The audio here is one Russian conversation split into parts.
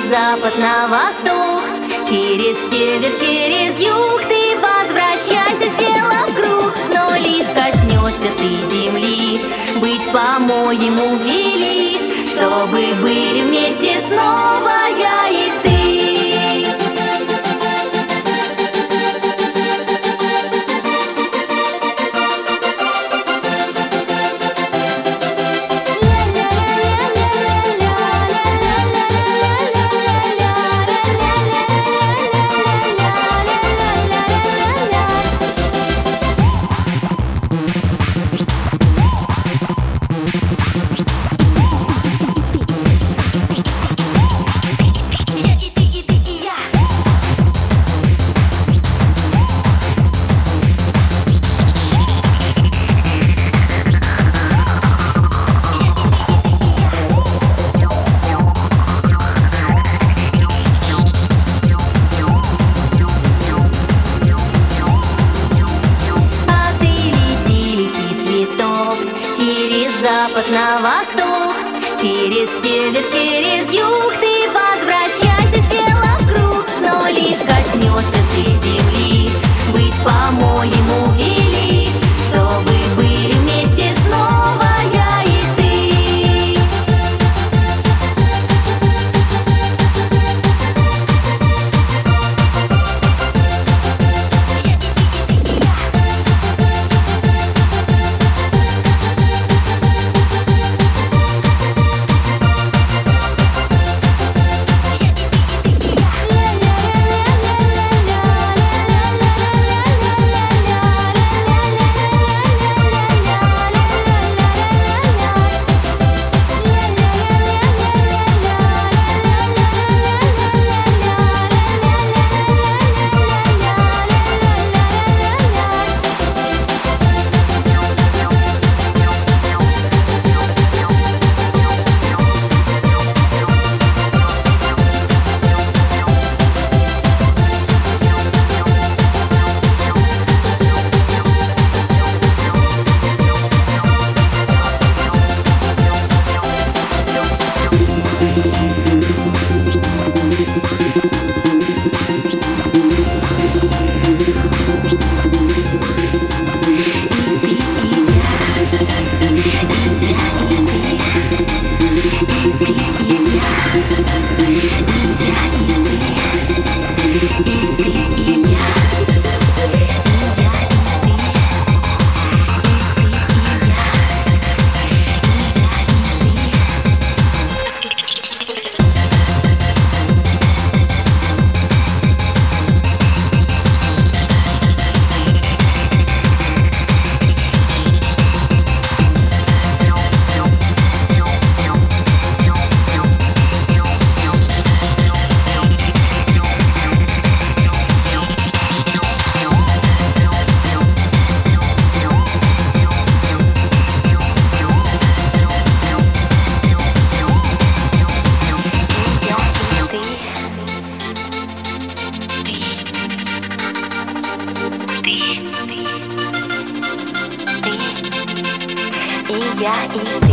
запад на восток, через север, через юг. Ты возвращайся, сделав круг, но лишь коснешься ты земли. Быть, по-моему, вели, чтобы были вместе снова я и ты. Запад на восток, через север, через юг. Ты возвращайся, сделав круг, но лишь коснешься ты земли. Быть, по-моему, вели, чтобы были вместе снова я и ты. Я и ты.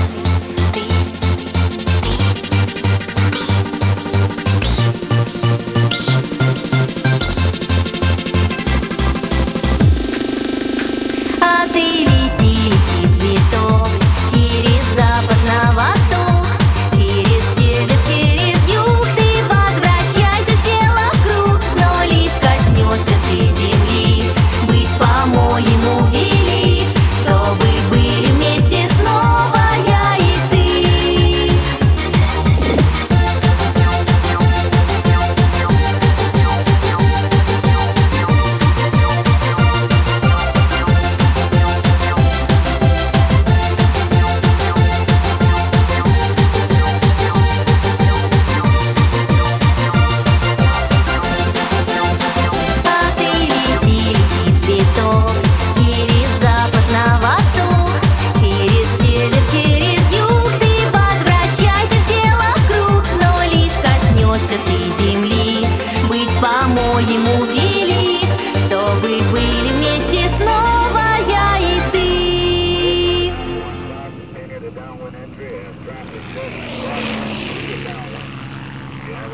А ты лети, цветок, через запад на восток, через север, через юг. Ты возвращайся, сделав круг, но лишь коснешься ты земли. Быть, по-моему, вели, чтобы были вместе снова я и ты. А ты лети, цветок, через запад на восток, через север, через юг. Ты возвращайся, сделав круг, но лишь коснешься ты земли. Быть, по-моему, вели, чтобы были вместе снова я и ты. Down when Andrea tried to